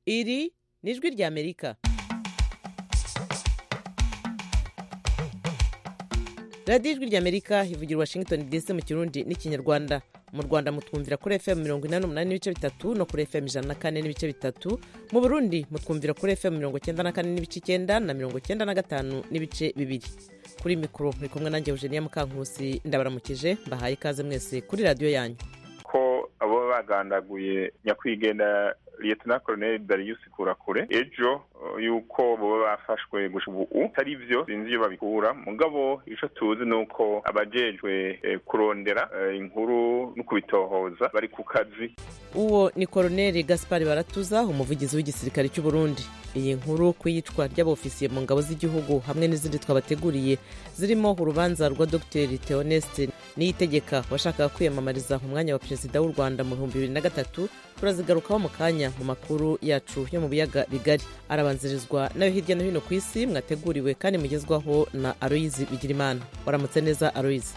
Iri ni ijwi ry'Amerika. radiyo ijwi ry'Amerika ivugira Washington DC mu Kirundi n'Ikinyarwanda. Mu Rwanda mutwumvira kuri FM 88 n'ibice bitatu no kuri FM 104 n'ibice bitatu. Mu Burundi mutwumvira kuri FM 94 n'ibice 9 na 95 n'ibice bibiri. Kuri mikoro muri kumwe nanjye Eugenia Mukankusi, ndabaramukije mbahaye ikaze mwese kuri radio yanyu. Ko abo bagandaguye nyakwigenda Lieutenant Colonel Darius Kurakure ejo yuko bo bafashwe gushubu tari byo sinzi iyo babikura mugabo ico tuzi nuko abajejwe kurondera inkuru no kubitohoza bari ku kazi. Uwo ni Colonel Gaspard Baratuza, umuvugizi w'igisirikare cy'u Burundi. Iyi nkuru kwiyicwa ry'abofisiye mu ngabo z'igihugu hamwe n'izindi twabateguriye zirimo urubanza rwa Dr Theoneste Niyitegeka washakaga kwiyamamariza mu mwanya wa perezida w'u Rwanda mu 2003 turazigarukaho mu kanya mu makuru yacu yo mu biyaga bigari. Arabanzirizwa nayo hirya no hino ku isi mwateguriwe kandi mugezwaho na Aloyizi Bigirimana. Waramutse neza Aloyizi?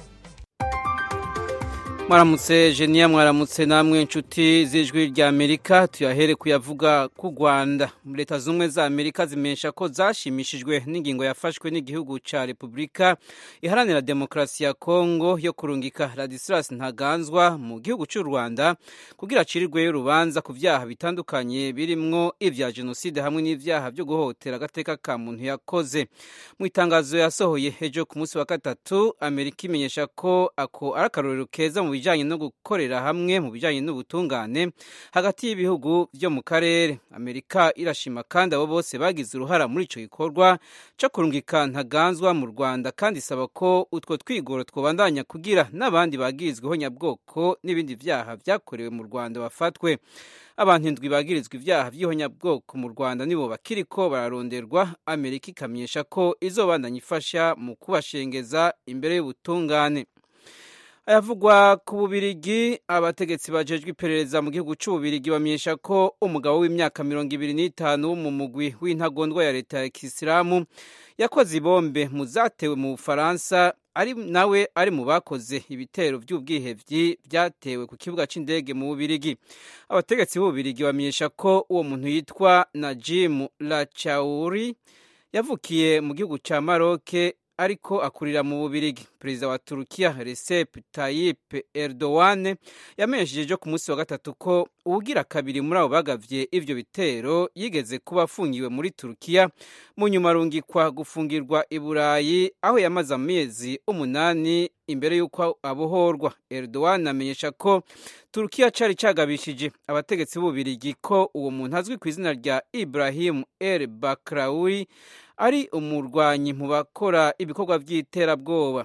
Mwaramutse Genia, mwaramutse namwe inshuti z'ijwi ry'Amerika. Tuyahere kuyavuga ku Rwanda. Leta z'Ubumwe za Amerika zimesha ko zashimishijwe n'ingingo yafashwe n'igihugu ca Republika Iharanira Demokarasi ya Kongo yo kurungika Ladislas Ntaganzwa mu gihugu cy'u Rwanda kugira acirirweyo urubanza ku vyaha bitandukanye birimwo ivya genocide hamwe n'ivyaha byo guhotera agateka ka muntu yakoze. Mu itangazo yasohoye ejo ku munsi wa gatatu, Amerika imenyesha ko ako arakarorero keza mu bijanye no gukorera hamwe mu bijanye n'ubutungane hagati y'ibihugu byo mu karere. Amerika irashima kandi abo bose bagize uruhara muri ico gikorwa cyo kurungika Ntaganzwa mu Rwanda, kandi isaba ko utwo twigoro twobandanya kugira n'abandi bagirizweho nyabwoko n'ibindi vyaha vyakorewe mu Rwanda bafatwe. Abantu indwi bagirizwa ivyaha vy'ihonyabwoko mu Rwanda nibo bakiriko bararonderwa. Amerika ikamenyesha ko izobandanya ifasha mu kubashengeza imbere y'ubutungane. Ayavugwa ku Bubirigi, abategetsi bajejwe iperereza mu gihugu c'Ububirigi bamenyesha ko umugabo w'imyaka 25 wo mu mugwi w'intagondwa ya leta ya Kisilamu yakoze ibombe mu zatewe mu Bufaransa ari mu bakoze ibitero vy'ubwihevyi vyatewe ku kibuga c'indege mu Bubirigi. Abategetsi b'Ububirigi bamenyesha ko uwo muntu yitwa Najim Lachaouri yavukiye mu gihugu ca Maroc ariko akurira mu Bubirigi. Perezida wa Turukiya Recep Tayyip Erdogan yamenyesheje ku munsi wa gatatu ko uwugira kabiri muri abo bagavye ivyo bitero yigeze kuba afungiwe muri Turukiya, mu nyuma arungikwa gufungirwa i Burayi aho yamaze amezi 8 imbere y'uko abohorwa. Erdogan amenyesha ko Turukiya cari cagabishije abategetsi b'Ububirigi ko uwo muntu azwi ku izina rya Ibrahim El Bakraoui ari umurwanyi mu bakora ibikorwa vy'iterabwoba.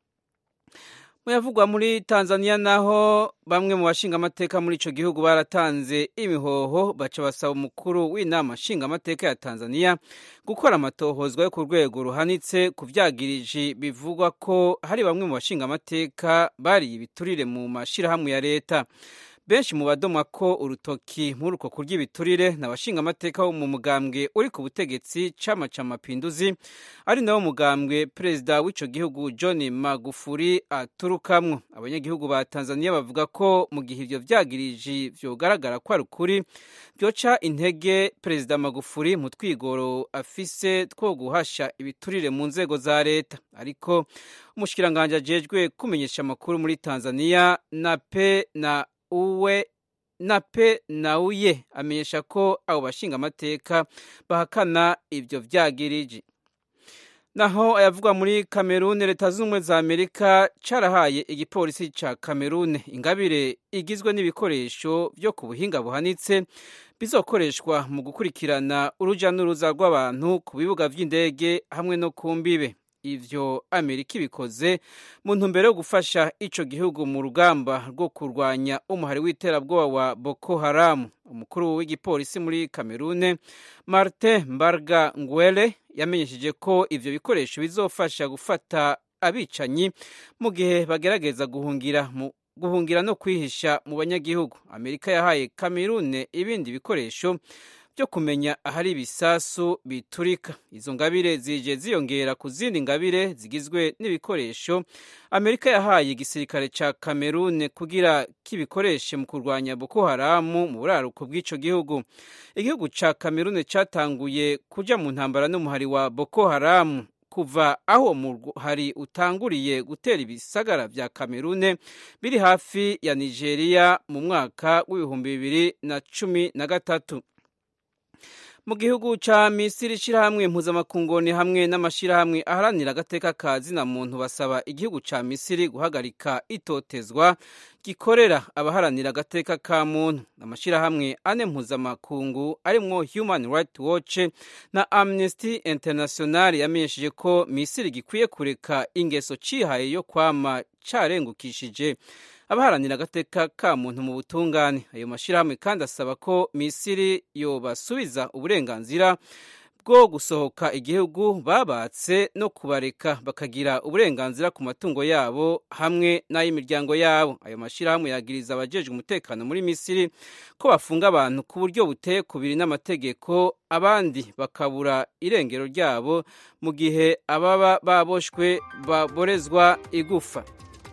Muyavugwa muri Tanzania naho bamwe mu bashinga amateka muri ico gihugu baratanze imihoho baca basaba umukuru w'inama nshinga amateka ya Tanzania gukora amatohozwa yo ku rwego ruhanitse ku vyagiriji bivugwa ko hari bamwe mu bashinga amateka bari ibiturire mu mashirahamwe ya leta. Benshi mu badoma ko urutoki muri uko kurya ibiturire n'abashinga amateka wo mu mugambwe uri ku butegetsi Chama cha Mapinduzi, ari nawo mugambwe perezida w'ico gihugu John Magufuli aturukamwo. Abanyagihugu ba Tanzania bavuga ko mu gihe ivyo vyagiriji vyogaragara ko ari ukuri byoca intege perezida Magufuli mu twigoro afise two guhasha ibiturire mu nzego za leta. Ariko umushikiranganje ajejwe kumenyesha amakuru muri Tanzania Nape Nnauye amenyesha ko abo bashinga amateka bahakana ivyo vyagiriji. Naho ayavugwa muri Cameroon, leta z'Ubumwe za Amerika carahaye igipolisi ca Cameroon ingabire igizwe n'ibikoresho vyo ku buhinga buhanitse bizokoreshwa mu gukurikirana uruja n'uruza rw'abantu ku bibuga vy'indege hamwe no ku mbibe. Ivyo Amerika ibikoze mu ntumbero yo gufasha ico gihugu mu rugamba rwo kurwanya umuhari w'iterabwoba wa Boko Haram. Umukuru w'igipolisi muri Cameroon, Martin Mbarga Ngwele, yamenyesheje ko ivyo bikoresho bizofasha gufata abicanyi mu gihe bagerageza guhungira no kwihisha mu banyagihugu. Amerika yahaye Cameroon ibindi bikoresho byo kumenya ahari ibisasu biturika. Izo ngabire zije ziyongera ku zindi ngabire zigizwe n'ibikoresho Amerika yahaye igisirikare ca Cameroon kugira kibikoreshe mu kurwanya Boko Haram mu buraruko bw'ico gihugu. Igihugu ca Cameroon catanguye kuja mu ntambara n'umuhari wa Boko Haram kuva aho hari utanguriye gutera ibisagara vya Cameroon biri hafi ya Nigeria mu mwaka w'2013. Mu gihugu ca Misiri ishirahamwe mpuzamakungoni hamwe n'amashirahamwe aharanira agateka ka zina muntu basaba igihugu ca Misiri guhagarika itotezwa gikorera abaharanira agateka ka muntu. Amashirahamwe ane mpuzamakungu arimwo Human Rights Watch na Amnesty International yamenyesheje ko Misiri gikwiye kureka ingeso cihaye yo kwama carengukishije abaharanira agateka ka muntu mu butungane. Ayo mashirahamwe kandi asaba ko Misiri yobasubiza uburenganzira bwo gusohoka igihugu babatse no kubareka bakagira uburenganzira ku matungo yabo hamwe n'ay'imiryango yabo. Ayo mashirahamwe yagiriza abajejwe umutekano muri Misiri ko bafunga abantu ku buryo buteye kubiri n'amategeko, abandi bakabura irengero ryabo mu gihe ababa baboshwe baborezwa igufa.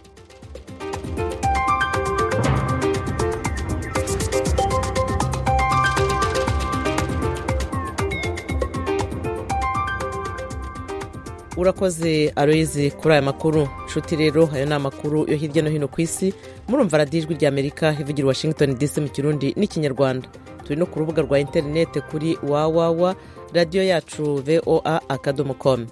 Urakoze Aloise kuri aya makuru. Nshuti rero ayo ni amakuru yo hirya no hino ku isi. Murumva radiyo ijwi ry'Amerika ivugira Washington DC mu Kirundi n'Ikinyarwanda. Turi no ku rubuga rwa interinete kuri www radio yacu voa.com.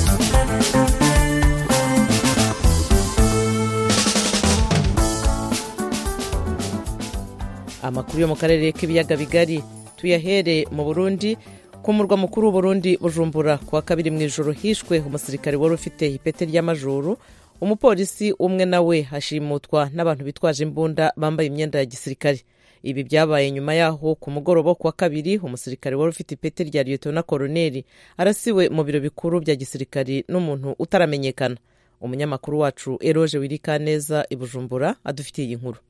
Amakuru yo mu karere k'ibiyaga bigari tuyahere mu Burundi. Ku murwa mukuru w'Uburundi Bujumbura kuwa kabiri mw'ijoro hishwe umusirikare wari ufite ipete ry'amajuru. Umupolisi umwe nawe hashimutwa n'abantu bitwaje imbunda bambaye imyenda ya gisirikare. Ibi byabaye nyuma yaho ku mugoroba kuwa kabiri umusirikare wari ufite ipete rya Lieutenant Colonel arasiwe mu biro bikuru bya gisirikare n'umuntu utaramenyekana. Umunyamakuru wacu Eroge Wirikaneza i Bujumbura adufitiye iyi nkuru.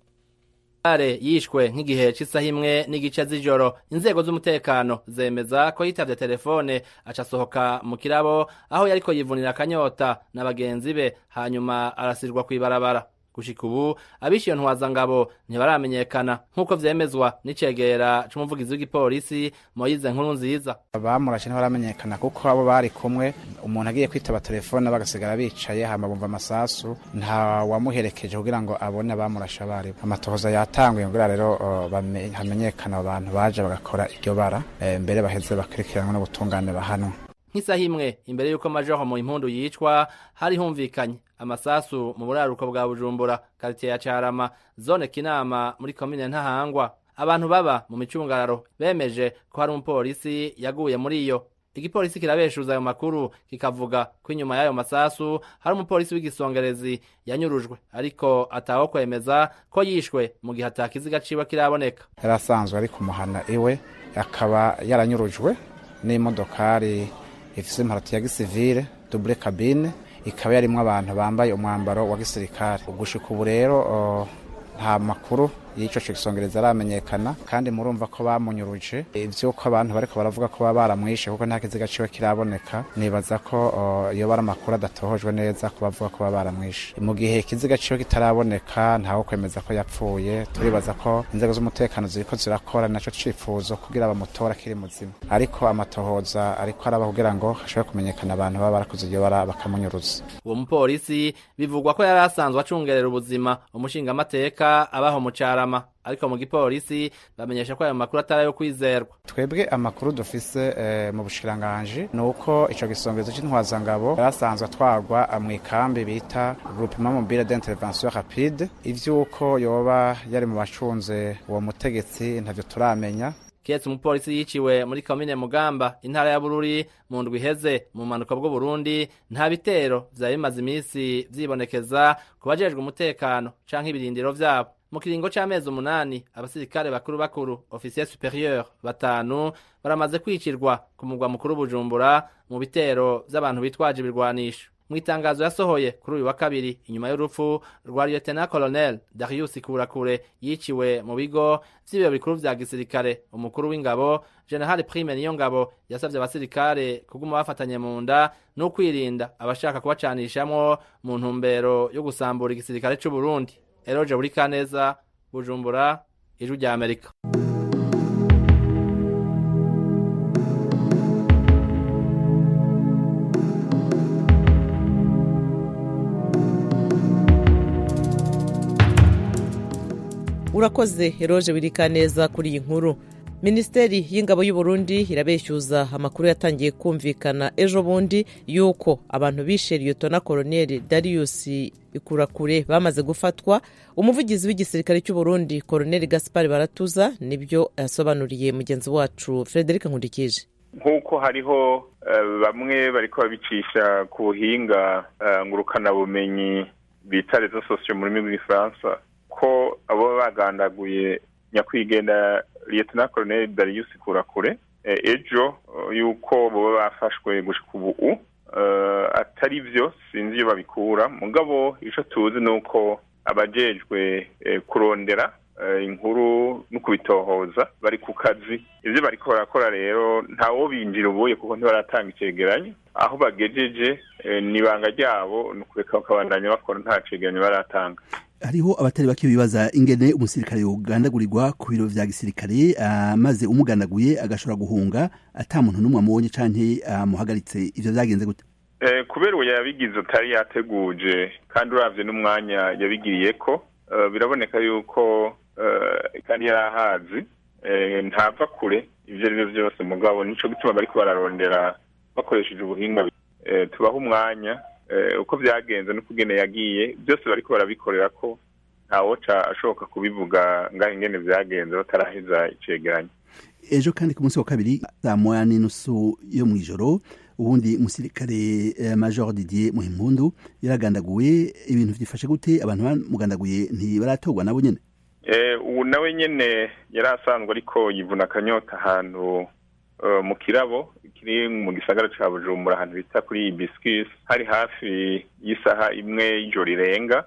Yishwe nk'igihe cy'isaha imwe n'igice z'ijoro. Inzego z'umutekano zemeza ko yitavye telefone aca sohoka mu kirabo aho yariko yivunira akanyota na bagenzi be, hanyuma arasirwa kw'ibarabara. Gushika ubu abishiyo ntwazangabo ntibaramenyekana nk'uko vyemezwa n'icegera c'umuvugizi w'igipolisi Moise Nkurunziza. Abamurashe ntibaramenyekana kuko abo bari kumwe, umuntu agiye kwitaba telefone bagasigara bicaye hama bumva amasasu, nta wamuherekeje kugira ngo abone abamurashe bari. Amatohoza yatanguye kugira rero hamenyekana abantu baje bagakora iryo bara, mbere baheze bakurikiranwa n'ubutungane bahanwa. Nk'isaha imwe imbere y'uko Major Muhimpundu yicwa hari humvikanye amasasu mu buraruko bwa Bujumbura, quartier ya Carama, zone Kinama muri commune Ntahangwa. Abantu baba mu micungararo bemeje ko hari umupolisi yaguye muri iyo. Igipolisi kirabeshuza ayo makuru kikavuga ko inyuma y'ayo masasu hari umupolisi w'igisongerezi yanyurujwe, ariko ataho kwemeza ko yishwe mu gihe atakiziga ciwe kiraboneka. Yarasanzwe ari kumuhana iwe, akaba yaranyurujwe n'imodokari ifise imparati ya gisivile double cabine, ikaba yarimwo abantu bambaye umwambaro wa gisirikare. Gushika ubu rero nta makuru y'ico cisongereza aramenyekana, kandi murumva ko bamunyuruje. Ivyuko abantu bariko baravuga ko baramwishe kuko nta kiziga ciwe kiraboneka, nibaza ko iyo bara makuru adatohojwe neza ko bavuga ko baramwishe. Mu gihe kiziga ciwe kitaraboneka ntaho kwemeza ko yapfuye, turibaza ko inzego z'umutekano ziriko zirakora naco cifuzo kugira bamutora kiri muzima, ariko amatohoza ariko araba kugira ngo hashobore kumenyekana abantu baba barakoze iyo bara bakamunyuruza. Uwo mupolisi bivugwa ko yari asanzwe acungerera ubuzima umushinga amateka abaho mu Carama, ariko mu gipolisi bamenyesha ko ayo makuru atari ayo kwizerwa. Twebwe amakuru dufise mu bushikiranganje nuko ico gisongezo c'intwazangabo yarasanzwe atwarwa mu ikambi bita Groupement Mobile d'Intervention Rapide. Ivyuko yoba yari mu bacunze uwo mutegetsi ntavyo turamenya. Kietse umupolisi yiciwe muri commune Mugamba intara ya Bururi mu ndwi iheze mu manuko bwo Burundi. Nta bitero vyari bimaze imisi vyibonekeza kubajejwe umutekano canke ibirindiro vyabo. Mu kiringo c'amezi 8 abasirikare bakuru officier supérieur 5 baramaze kwicirwa ku mugwa mukuru Bujumbura mu bitero vy'abantu bitwaje ibirwanisho. mu itangazo yasohoye kuri uyu wa kabiri inyuma y'urupfu rwa Lieutenant Colonel Darius Kurakure yiciwe mu bigo vy'ibiro bikuru vya gisirikare. Umukuru w'ingabo General Prime Niyongabo yasavye abasirikare kuguma bafatanye mu nda no kwirinda abashaka kubacanishamwo mu ntumbero yo gusambura igisirikare c'u Burundi. Eroje Burikaneza, Bujumbura, Ijwi rya Amerika. Urakoze Eroje Burikaneza kuri iyi nkuru. Minisiteri y'ingabo y'u Burundi irabeshyuza amakuru yatangiye kumvikana ejo bundi yuko abantu bishe Lieutenant Colonel Darius Kurakure bamaze gufatwa. Umuvugizi w'igisirikare cy'u Burundi Colonel Gaspard Baratuza nibyo yasobanuriye mugenzi wacu Frederic Nkundikije. Nkuko hariho bamwe bariko babicisha ku buhinga ngurukana bumenyi bita réseaux sociaux mu rurimi rw'igifaransa ko abo bagandaguye nyakwigenda Lieutenant Colonel Darius Kurakure ejo yuko bo bafashwe gushika ubu atari byo sinzi iyo babikura mugabo ico tuzi nuko abajejwe kurondera inkuru no kubitohoza bari ku kazi. Ivyo bariko barakora rero ntawo binjira ubuye kuko ntibaratanga icegeranyo aho bagejeje nibanga ryabo nukureka bakabandanya bakora nta cegeranyo baratanga. Hariho abatari bake bibaza ingene umusirikare ugandagurirwa ku biro vya gisirikare maze umugandaguye agashobora guhunga ata muntu numwe amubonye canke muhagaritse. Ivyo vyagenze gute? Kubera uwo yabigize utari yateguje kandi uravye n'umwanya yabigiriyeko biraboneka yuko kandi yarahazi ntava kure ivyo ari byo byose mugabo nico gituma bariko bararondera bakoresheje ubuhinga tubaha umwanya uko vyagenze no kugene yagiye byose bariko barabikorera ko ntawoca ashoboka kubivuga ngaho ingene vyagenze bataraheza icegeranyo. Ejo kandi ku munsi wa kabiri saa moya n'inusu yo mw'ijoro ubundi umusirikare Major Didier Muhimpundu yaragandaguye. Ibintu vyifashe gute? Abantu bamugandaguye ntibaratorwa nabo nyene? Ubu nawe nyene yarasanzwe ariko yivuna akanyota ahantu mu kirabo kiri mu gisagara ca Bujumbura ahantu bita kuri Hibiscus hari hafi y'isaha imwe y'ijoro rirenga.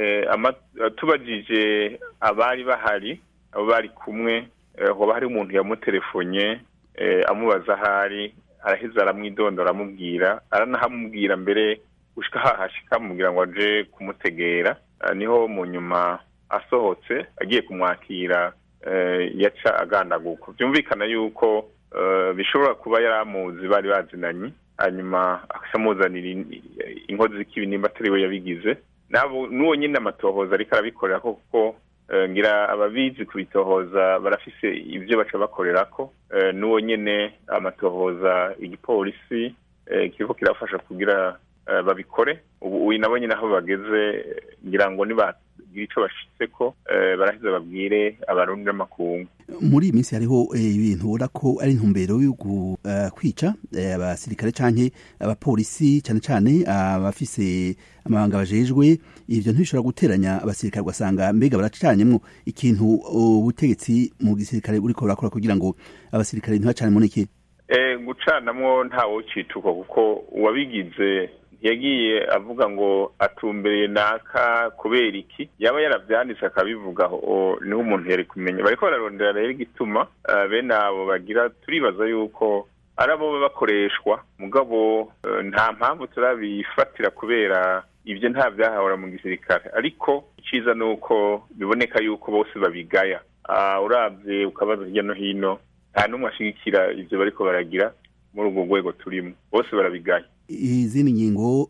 Tubajije abari bahari abo bari kumwe hoba hari umuntu yamutelefonye amubaza ahari araheza aramwidondora amubwira aranahamubwira mbere gushika hahashika amubwira ngo aje kumutegera. Niho mu nyuma asohotse agiye kumwakira yaca agandaguka. Byumvikana yuko bishobora kuba yaramuzi bari bazinanye hanyuma akamuzanira inkozi z'ikibi nimba atari we yabigize. Nabo nuwo nyine amatohoza ariko arabikorera kuko ngira ababizi kubitohoza barafise ivyo baca bakorerako. Nuwo nyene amatohoza igipolisi kiriko kirafasha kugira babikore. Ubu nabo nyine aho bageze ngira ngo nibagira ico bashitseko baraheza babwire abarundi n'amakungu. Muri iminsi hariho ibintu ubona ko ari intumbero yo kwica abasirikare canke abapolisi cane cane abafise amabanga bajejwe. Ivyo ntibishobora guteranya abasirikare ugasanga mbega baracanyemwo ikintu ubutegetsi mu gisirikare buriko burakora kugira ngo abasirikare ntibacane muneke? Gucanamwo ntawo cituka kuko uwabigize yagiye avuga ngo atumbereye naka kubera iki yaba yaravyanditse akabivugaho niho umuntu yari kumenya. Bariko bararondera rero igituma bene abo bagira turibaza yuko arabo bakoreshwa mugabo nta mpamvu turabifatira kubera ivyo nta vyahahora mu gisirikare. Ariko iciza nuko biboneka yuko bose babigaya. Uravye ukabaza hirya no hino nta numwe ashigikira ivyo bariko baragira muri urwo rwego turimo, bose barabigaya. Izindi ngingo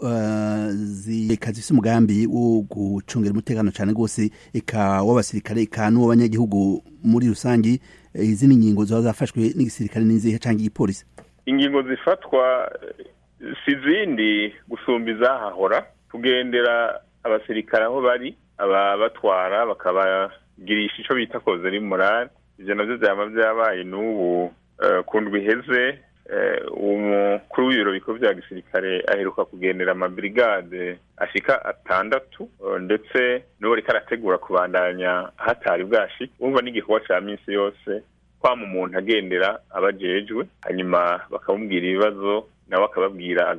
zifise umugambi wo gucungera umutekano cane gose eka w'abasirikare eka n'uw'abanyagihugu muri rusangi. Izindi ngingo zoba zafashwe n'igisirikare n'inzihe canke igipolisi? Ingingo zifatwa si zindi gusumba izahahora, kugendera abasirikare aho bari ababatwara bakabagirisha ico bita kozeri morale. Ivyo navyo vyama vyabaye n'ubu kundwi iheze. Umukuru w'ibiro bikuru vya gisirikare aheruka kugendera amabrigade ashika 6 ndetse n'uwo ariko arategura kubandanya hatari bwashi. Umva n'igikorwa ca minsi yose kwama umuntu agendera abajejwe hanyuma bakamubwira ibibazo nawe akababwira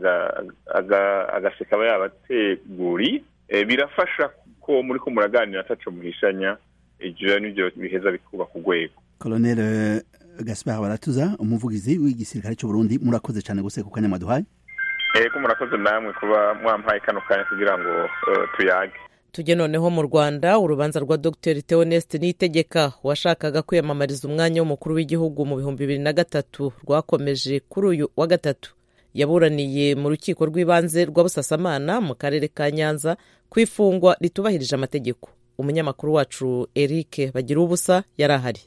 agaseka aba yabateguri birafasha ko muri ko muraganira ataco muhishanya ivyo nivyo biheza bikuba ku rwego. Colonel Gaspard Baratuza umuvugizi w'igisirikare cy'u Burundi murakoze cyane guse ku kanya maduhaye. Ko murakoze namwe kuba mwampaye kano kanya kugira ngo tuyage. Tujye noneho mu Rwanda urubanza rwa Dr Theoneste Niyitegeka washakaga kwiyamamariza umwanya w'umukuru w'igihugu mu 2003 rwakomeje kuri uyu wa gatatu. Yaburaniye mu rukiko rw'ibanze rwa Busasamana mu karere ka Nyanza kwifungwa ritubahirije amategeko. Umunyamakuru wacu Eric Bagira ubusa yarahari.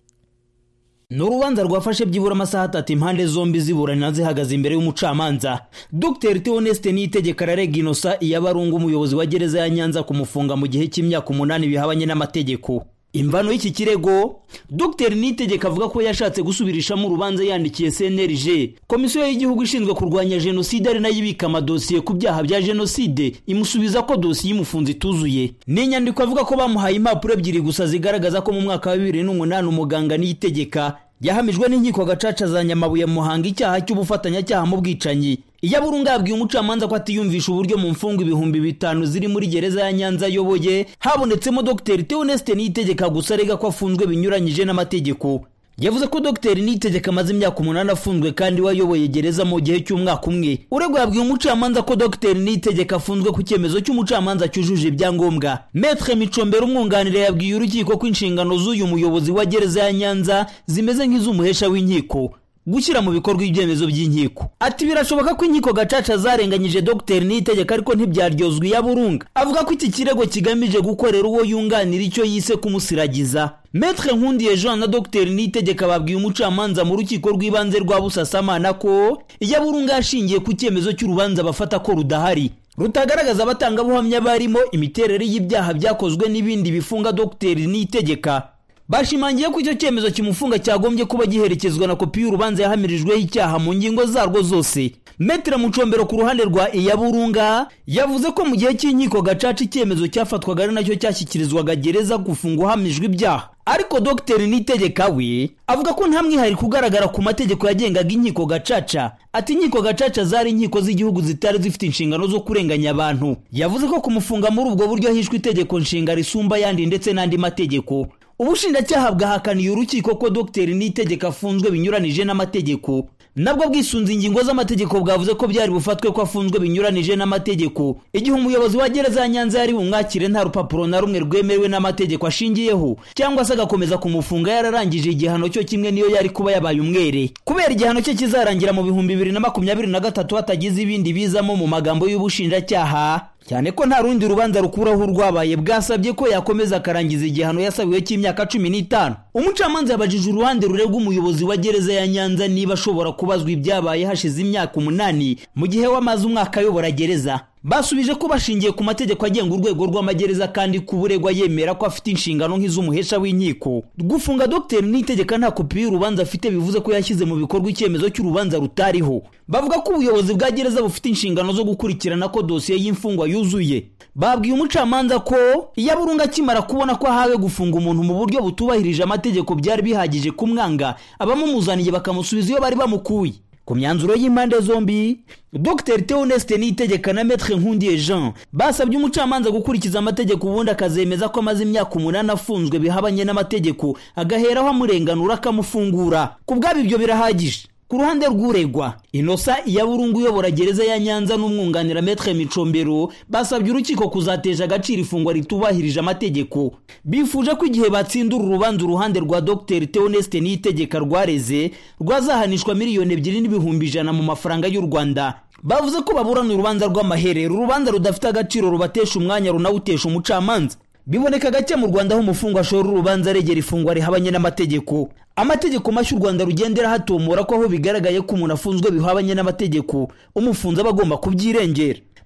N'urubanza rwafashe byibura amasaha 3 impande zombi ziburana zihagaze imbere y'umucamanza. Dr Theoneste Niyitegeka ararega Innocent Iyabarungu umuyobozi wa gereza ya Nyanza kumufunga mu gihe cy'imyaka 8 bihabanye n'amategeko. Imvano y'iki kirego, Dr Niyitegeka avuga ko yashatse gusubirisha mu rubanza yandikiye CNLG, Komisiyo y'Igihugu ishinzwe kurwanya Jenoside ari nayo ibika amadosiye ku byaha bya Jenoside, imusubiza ko dosiye imufunze ituzuye. N'inyandiko avuga ko bamuhaye impapuro ebyiri gusa zigaragaza ko mu mwaka wa 2008 umuganga Niyitegeka yahamijwe n'inkiko gacaca za Nyamabuye Muhanga icyaha cy'ubufatanyacyaha mu bwicanyi. Iyaburungu yabwiye umucamanza ko atiyumvisha uburyo mu mfungo 5,000 ziri muri gereza ya Nyanza yoboye habonetsemo Dr Theoneste Niyitegeka gusa arega ko afunzwe binyuranyije n'amategeko. Yavuze ko Dr Niyitegeka amaze imyaka 8 afunzwe kandi wayoboye gereza mu gihe cy'umwaka umwe. Urego yabwiye umucamanza ko Dr Niyitegeka afunzwe ku cyemezo cy'umucamanza cyujuje ibyangombwa. Maître Micombero umwunganire yabwiye urukiko ko inshingano z'uyu muyobozi wa gereza ya Nyanza zimeze nk'iz'umuhesha w'inkiko, gushyira mu bikorwa ibyemezo by'inkiko. Ati birashoboka ko inkiko gacaca zarenganyije Dr Niyitegeka ariko ntibyaryozwe Iyaburungu. Avuga ko iki kirego kigamije gukorera uwo yunganira icyo yise kumusiragiza. Maître Nkundiye Jean na Dr Niyitegeka babwiye umucamanza mu rukiko rw'ibanze rwa Busasamana ko Iyaburungu yashingiye ku cyemezo cy'urubanza bafata ko rudahari, rutagaragaza abatangabuhamya barimo imiterere y'ibyaha byakozwe n'ibindi bifunga Dr Niyitegeka. Bashimangiye ko icyo cyemezo kimufunga cyagombye kuba giherekezwa na kopi y'urubanza yahamirijweho icyaha mu ngingo zarwo zose. Maître Mucombero ku ruhande rwa Iyaburunga yavuze ko mu gihe cy'inkiko gacaca icyemezo cyafatwaga ari nacyo cyashyikirizwaga gereza gufungwa hamijwe ibyaha. Ariko Dr Niyitegeka we avuga ko nta mwihariko kugaragara ku mategeko yagengaga inkiko gacaca. Ati inkiko gacaca zari inkiko z'igihugu zitari zifite inshingano zo kurenganya abantu. Yavuze ko kumufunga muri ubwo buryo hishwe itegeko nshinga risumba yandi ndetse n'andi mategeko. Ubushinjacyaha bwahakaniye urukiko ko Dr Niyitegeka afunzwe binyuranije n'amategeko. Nabwo bwisunze ingingo z'amategeko bwavuze ko byari bufatwe ko afunzwe binyuranije n'amategeko igihe umuyobozi wa gereza ya Nyanza yari bumwakire nta rupapuro na rumwe rwemewe n'amategeko ashingiyeho, cyangwa se agakomeza kumufunga yararangije igihano cyo kimwe niyo yari kuba yabaye umwere. Kubera igihano cye kizarangira mu 2023 hatagize ibindi bizamo mu magambo y'ubushinjacyaha, cyane ko nta rundi rubanza rukuraho urwabaye bwasabye ko yakomeza akarangiza igihano yasabiwe cy'imyaka 15. Umucamanza yabajije uruhande ruregwa umuyobozi wa gereza ya Nyanza niba ashobora kubazwa ibyabaye hashize imyaka 8 mu gihe wamaze umwaka ayobora gereza. Basubije ko bashingiye ku mategeko agenga urwego rw'amagereza kandi kuburegwa yemera ko afite inshingano nk'iz'umuhesha w'inkiko. Gufunga Dr Niyitegeka nta kopi y'urubanza afite bivuze ko yashyize mu bikorwa icyemezo cy'urubanza rutariho. Bavuga ko ubuyobozi bwa gereza bufite inshingano zo gukurikirana ko dosiye y'imfungwa yuzuye. Babwiye umucamanza ko Iyaburungu akimara kubona ko ahawe gufunga umuntu mu buryo butubahirije amategeko byari bihagije kumwanga, abamumuzaniye bakamusubiza iyo bari bamukuye. Ku myanzuro y'impande zombi, Dr Theoneste Niyitegeka na Maître Nkundiye Jean basabye umucamanza gukurikiza amategeko ubundi akazemeza ko amaze imyaka 8 afunzwe bihabanye n'amategeko, agaheraho amurenganura akamufungura. Ku bwabo ibyo birahagije. Ku ruhande rw'uregwa Innocent Iyaburungu uyobora gereza ya Nyanza n'umwunganira Maître Micombero basabye urukiko kuzatesha agaciro ifungwa ritubahirije amategeko. Bifuje ko igihe batsindura urubanza uruhande rwa Dr Theoneste Niyitegeka rwareze rwazahanishwa miliyoni 2,100 mu mafaranga y'u Rwanda. Bavuze ko baburana urubanza rw'amaherero, urubanza rudafite agaciro rubatesha umwanya runawutesha umucamanza. Biboneka gake mu Rwanda aho umufungwa ashora urubanza regera ifungwa rihabanye n'amategeko. Amategeko mashya u Rwanda rugendera hatomora ko aho bigaragaye ko umuntu afunzwe bihabanye n'amategeko umufunza bagomba kubyirengera.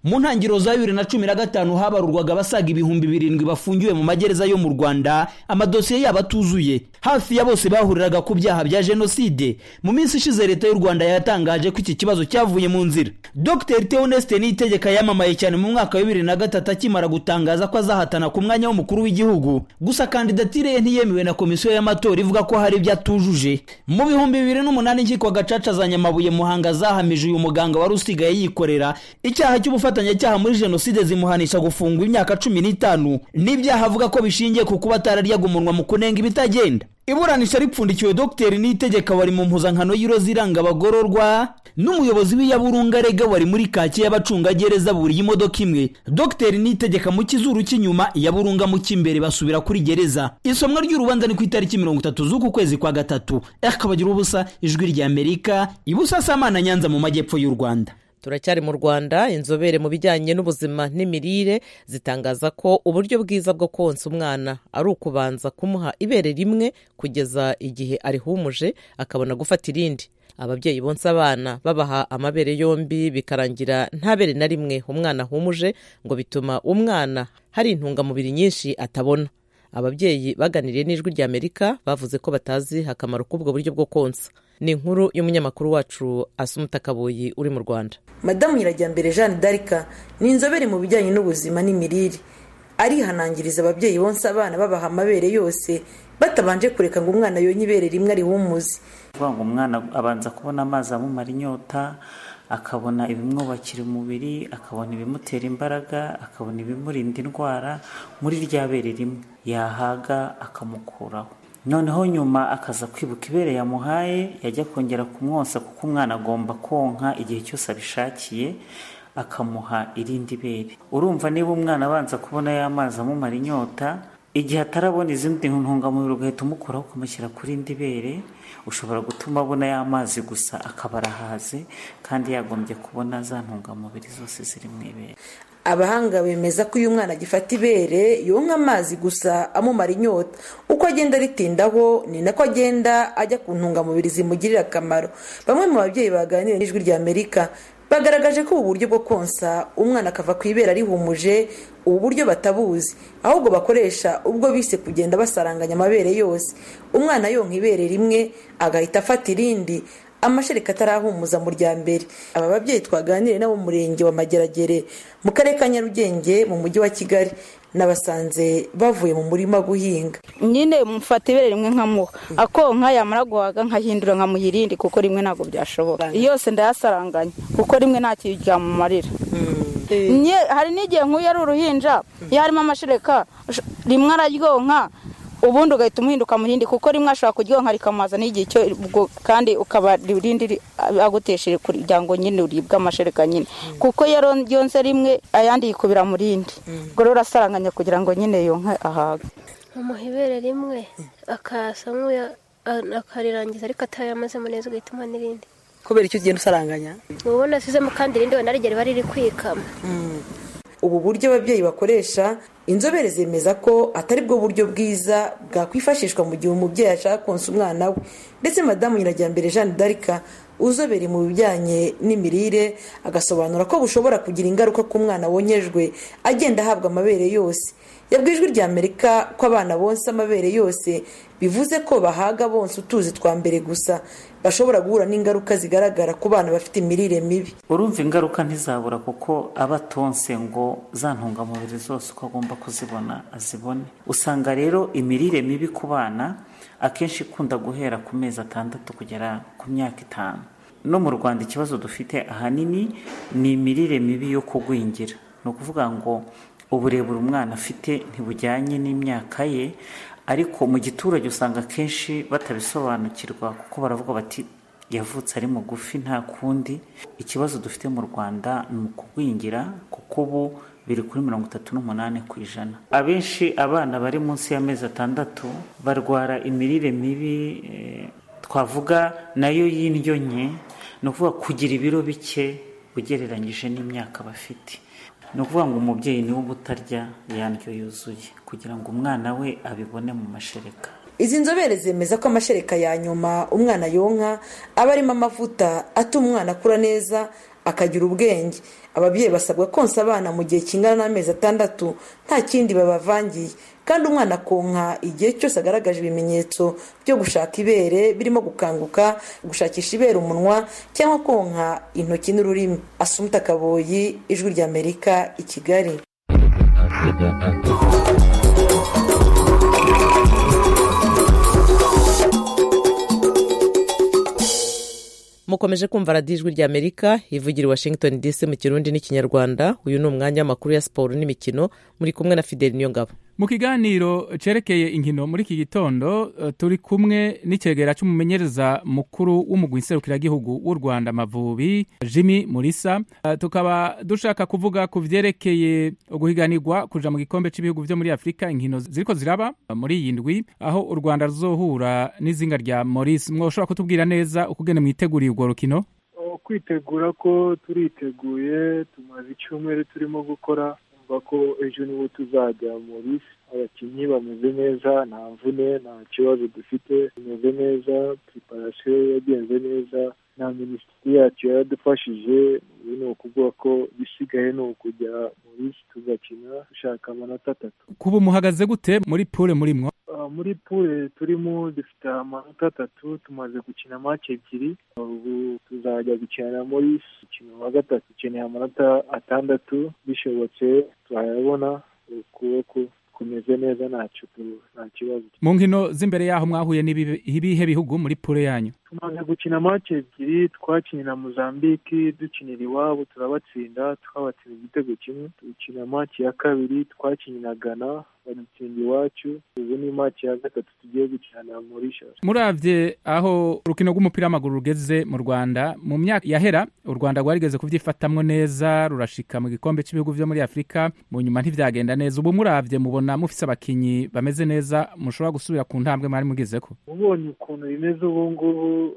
mu ntangiriro za 2015 habarurwaga abasaga 7,000 bafungiwe mu magereza yo mu Rwanda, amadosiye yabo atuzuye. Hafi ya bose bahuriraga ku byaha bya jenoside. Mu minsi ishize leta y'u Rwanda yatangaje ko iki kibazo cyavuye mu nzira. Dr Theoneste Niyitegeka yamamaye cyane mu mwaka wa 2003 akimara gutangaza ko azahatana ku mwanya w'umukuru w'igihugu. Gusa kandidatire ye ntiyemewe na komisiyo y'amatora ivuga ko hari ibyo atujuje. Mu 2008 inkiko gacaca za Nyamabuye Muhanga zahamije uyu muganga wari usigaye yikorera icyaha cy'ubufatanyacyaha muri jenoside, zimuhanisha gufungwa imyaka 15 n'ibyaha avuga ko bishingiye ku kuba atararyaga umunwa mu kunenga ibitagenda. Iburanisha ripfundikiwe Dr Niyitegeka wari mu mpuzankano y'iroza iranga abagororwa n'umuyobozi w'Iyaburunga Rega wari muri kaki y'abacungagereza buri imodoka imwe. Dr Niyitegeka mu kizuru cy'inyuma, Iyaburunga mu cy'imbere basubira kuri gereza. Isomwa ry'urubanza ni ku itariki 30 z'uku kwezi kwa gatatu. Akabagira ubusa, Ijwi ry'Amerika, Ibusasamana, Nyanza mu majyepfo y'u Rwanda. Turacyari mu Rwanda. Inzobere mu bijyanye n'ubuzima n'imirire zitangaza ko uburyo bwiza bwo konsa umwana ari ukubanza kumuha ibere rimwe kugeza igihe arihumuje akabona gufata irindi. Ababyeyi bonsa abana babaha amabere yombi bikarangira nta bere na rimwe umwana ahumuje, ngo bituma umwana hari intungamubiri nyinshi atabona. Ababyeyi baganiriye n'Ijwi ry'Amerika bavuze ko batazi akamaro k'ubwo buryo bwo konsa. Ni inkuru y'umunyamakuru wacu Asumuta Kaboyi uri mu Rwanda. Madamu Nyirajyambere Jeanne d'Arc ni inzobere mu bijyanye n'ubuzima n'imirire. Arihanangiriza ababyeyi bonsa abana babaha amabere yose batabanje kureka ngo umwana yonye ibere rimwe arihumuze. Ngo umwana abanza kubona amazi amumara inyota, akabona ibimwubakira umubiri, akabona ibimutera imbaraga, akabona ibimurinda indwara muri rya bere rimwe, yahaga akamukuraho. Noneho nyuma akaza kwibuka ibere yamuhaye, yajya kongera kumwonsa kuko umwana agomba konka igihe cyose abishakiye, akamuha irindi bere. Urumva niba umwana abanza kubona y'amazi amumara inyota, igihe atarabona izindi ntungamubiri ugahita umukuraho kumushyira kuri indi bere, ushobora gutuma abona y'amazi gusa akaba arahaze, kandi yagombye kubona za ntungamubiri zose ziri mu ibere. Abahanga bemeza ko uyu mwana agifata ibere yonka amazi gusa amumara inyota. Uko agenda ritindaho ni nako agenda ajya ku ntungamubiri zimugirira akamaro. Bamwe mu babyeyi baganiriye n'Ijwi ry'Amerika bagaragaje ko ubu buryo bwo konsa umwana akava ku ibere arihumuje ubu buryo batabuzi, ahubwo bakoresha ubwo bise kugenda basaranganya amabere yose. Umwana yonka ibere rimwe agahita afata irindi, amashereka atarahumuza mu rya mbere. Aba babyeyi twaganiriye nabo mu murenge wa Mageragere mu karere ka Nyarugenge mu mujyi wa Kigali, nabasanze bavuye mu murima guhinga. Nyine mufata ibere rimwe nkamuha akonka, yamara guhaga nkahindura nkamuhirindi kuko rimwe ntabwo byashoboka. Yose ndayasaranganya kuko rimwe nta kintu ryamumarira. Hari n'igihe nk'uyu ari uruhinja, iyo harimo amashereka rimwe araryonka, ubundi ugahita umuhinduka muhindi kuko rimwe ashobora kuryonka rikamaza n'igihe cyo, kandi ukaba rindi agutesheje kugira ngo nyine uribwe amashereka nyine, kuko iyo yonse rimwe ayandi yikubira mu rindi. Ubwo rero urasaranganya kugira ngo nyine yonke ahaga. Umuha ibere rimwe akasa akarirangiza ariko atayamazemo neza ugahita umuha n'irindi. Kubera icyo ugenda usaranganya? Ubona asizemo kandi irindi wenda rigera riri kwikama. Ubu buryo ababyeyi bakoresha, inzobere zemeza ko atari bwo buryo bwiza bwakwifashishwa mu gihe umubyeyi ashaka konsa umwana we. Ndetse Madamu Nyirajyambere Jeanne d'Arc uzobere mu bijyanye n'imirire agasobanura ko bushobora kugira ingaruka ku mwana wonyejwe agenda ahabwa amabere yose. Yabwiye Ijwi ry'Amerika ko abana bonsa amabere yose bivuze ko bahaga bonsa utuzi twa mbere gusa, bashobora guhura n'ingaruka zigaragara ku bana bafite imirire mibi. Urumva ingaruka ntizabura kuko aba atonse ngo za ntungamubiri zose uko agomba kuzibona azibone. Usanga rero imirire mibi ku bana akenshi ikunda guhera ku mezi 6 kugera ku myaka 5. No mu Rwanda ikibazo dufite ahanini ni imirire mibi yo kugwingira. No kuvuga ngo uburebure umwana afite ntibujyanye n'imyaka ye, ariko mu giturage usanga kenshi batabisobanukirwa kuko baravuga bati yavutse ari mugufi nta kundi. Ikibazo dufite mu Rwanda ni ukugwingira kuko ubu biri kuri 38%. Abenshi abana bari munsi y'amezi 6 barwara imirire mibi, twavuga nayo y'indyo nke, no kuvuga kugira ibiro bike ugereranyije n'imyaka bafite. No kuvuga ngo umubyeyi niwe ubutarya yandyo yuzuye kugira ngo umwana we abibone mu mashereka. Izi nzobere zemeza ko amashereka ya nyuma umwana yonka aba arimo amavuta atuma umwana akura neza, akagira ubwenge. Ababyeyi basabwa konsa abana mu gihe kingana n'amezi 6 nta kindi babavangiye, kandi umwana konka igihe cyose agaragaje ibimenyetso byo gushaka ibere birimo gukanguka, gushakisha ibere umunwa cyangwa konka intoki n'ururimi. Asumta Kaboyi, Ijwi ry'Amerika, i Kigali. mukomeje kumva radiyo Ijwi ry'Amerika ivugira i Washington DC mu Kirundi n'Ikinyarwanda. Uyu ni umwanya w'amakuru ya siporo n'imikino, muri kumwe na Fidel Niyongabo. Mu kiganiro cerekeye inkino muri iki gitondo turi kumwe n'icegera cy'umumenyereza mukuru w'umugwi nserukiragihugu w'u Rwanda Amavubi, Jimmy Mulisa. Tukaba dushaka kuvuga ku vyerekeye guhiganirwa kuja mu gikombe cy'ibihugu vyo muri Afrika, inkino ziriko ziraba muri iyi ndwi, aho u Rwanda ruzohura n'izinga rya Maurice. Mwoshobora kutubwira neza ukugene mwiteguriye urwo rukino? Kwitegura ko turiteguye, tumaze icyumweru turimo gukora, ko ejo nibo tuzajya muri abakinnyi bameze neza, nta mvune, nta kibazo dufite, bimeze neza, preparation yagenze neza, na minisitiri yacu yaradufashije. Ni ukuvuga ko bisigaye ni ukujya muri tugakina dushaka amanota 3. Kuba muhagaze gute muri poule murimwo? Muri poule turimo dufite amanota 3, tumaze gukina match 2. Ubu tuzajya gukina muri umukino wa gatatu, dukeneye amanota 6, bishobotse turayabona. Ukuboko kumeze neza, nta kibazo. Mu nkino z'imbere yaho mwahuye n'ibihe bihugu muri poule yanyu? Tumaze gukina match 2, twakinnye na Mozambique, dukinira iwabo turabatsinda, twabatsinda igitego kimwe. Dukina match ya kabiri, twakinnye na Ghana, badutsinda iwacu. Ubu ni match ya gatatu tugiye gukina na Mauritius. Muravye aho urukino rw'umupira w'amaguru rugeze mu Rwanda, mu myaka yahera u Rwanda rwarigeze kuvyifatamwo neza, rurashika mu gikombe cy'ibihugu vyo muri Afrika, mu nyuma ntivyagenda neza. Ubu muravye mubona mufise abakinyi bameze neza, mushobora gusubira ku ntambwe mwari mugezeko? Ubonye ukuntu bimeze ubu ngubu,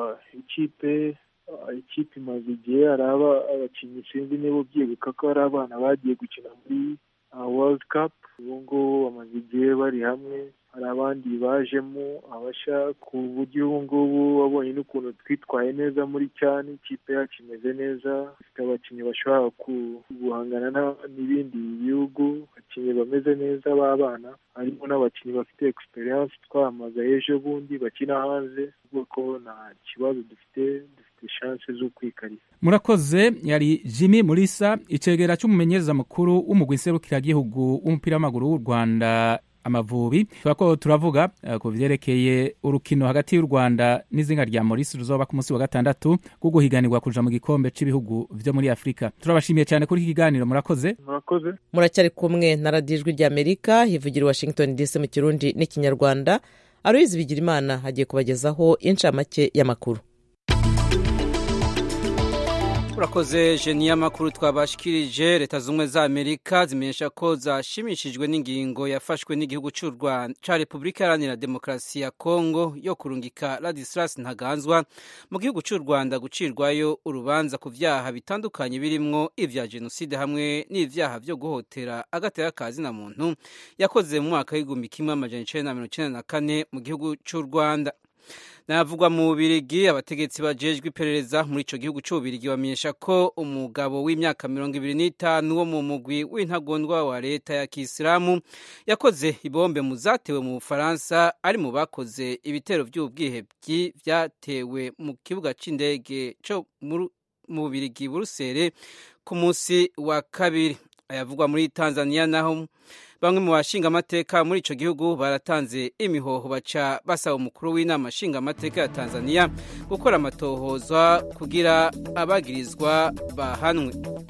ikipe imaze igihe, araba abakinnyi sinzi niba ubyibuka ko hari abana bagiye gukina muri World Cup. Ubu ngubu bamaze igihe bari hamwe, hari abandi bajemo abasha, ku buryo ubu ngubu wabonye n'ukuntu twitwaye neza muri cyane. Ikipe yacu imeze neza, ifite abakinnyi bashobora guhangana n'ibindi bihugu, abakinnyi bameze neza b'abana, harimo n'abakinnyi bafite experience twahamagaye ejo bundi bakina hanze, kuko nta kibazo dufite chance zo kwikarira. Murakoze. Yari Jimmy Mulisa, icegera cy'umumenyereza mukuru w'umugwi nserukiragihugu w'umupira w'amaguru w'u Rwanda Amavubi. Twako turavuga ku vyerekeye urukino hagati y'u Rwanda n'izinga rya Maurice ruzoba ku munsi wa gatandatu bwo guhiganirwa kuja mu gikombe cy'ibihugu vyo muri Afrika. Turabashimiye cyane kuri iki kiganiro. Murakoze. Muracyari kumwe na radiyo Ijwi ry'Amerika ivugira Washington DC mu Kirundi n'Ikinyarwanda. Aloyizi Bigirimana hagiye kubagezaho incamake y'amakuru. Urakoze Jeni, y'amakuru twabashikirije. Leta z'Ubumwe za Amerika zimenyesha ko zashimishijwe n'ingingo yafashwe n'igihugu cy'u Rwanda ca Repubulika Iharanira Demokarasi ya Kongo yo kurungika Ladislas Ntaganzwa mu gihugu cy'u Rwanda gucirwayo urubanza ku vyaha bitandukanye birimwo ivya genocide hamwe n'ivyaha vyo guhotera agateka kazina muntu yakoze mu mwaka w'1994 mu gihugu cy'u Rwanda. Navugwa mu Bubiligi, abategetsi bajejwe iperereza muri ico gihugu c'Ububiligi bamenyesha ko umugabo w'imyaka 25 wo mu mugwi w'intagondwa wa leta ya Kisilamu yakoze ibombe mu zatewe mu Bufaransa, ari mu bakoze ibitero by'ubwihebyi vyatewe mu kibuga c'indege cyo mu Bubiligi Buruseli ku munsi wa kabiri. Ayavugwa muri Tanzania naho bamwe mu bashinga amateka muri ico gihugu baratanze imihoho baca basaba umukuru w'inama nshinga amateka ya Tanzania gukora amatohoza kugira abagirizwa bahanwe.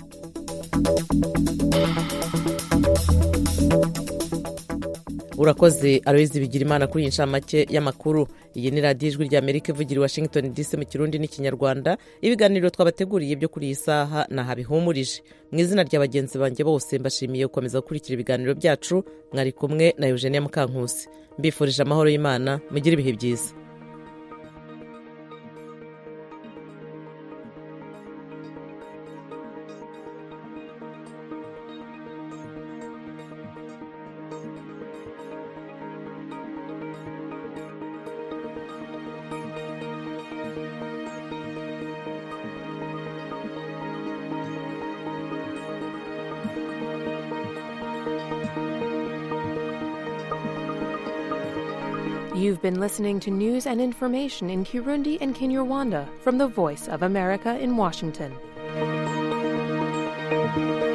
Urakoze Aloyizi Bigirimana kuri inshamake y'amakuru. Iyi ni radiyo Ijwi ry'Amerika ivugira Washington DC mu Kirundi n'Ikinyarwanda. Ibiganiro twabateguriye byo kuri iyi saha nahabihumurije. Mu izina rya bagenzi banjye bose mbashimiye gukomeza gukurikira ibiganiro byacu. Mwari kumwe na Eugenia Mukankusi. Mbifurije amahoro y'Imana, mugire ibihe byiza. You've been listening to news and information in Kirundi and Kinyarwanda from the Voice of America in Washington.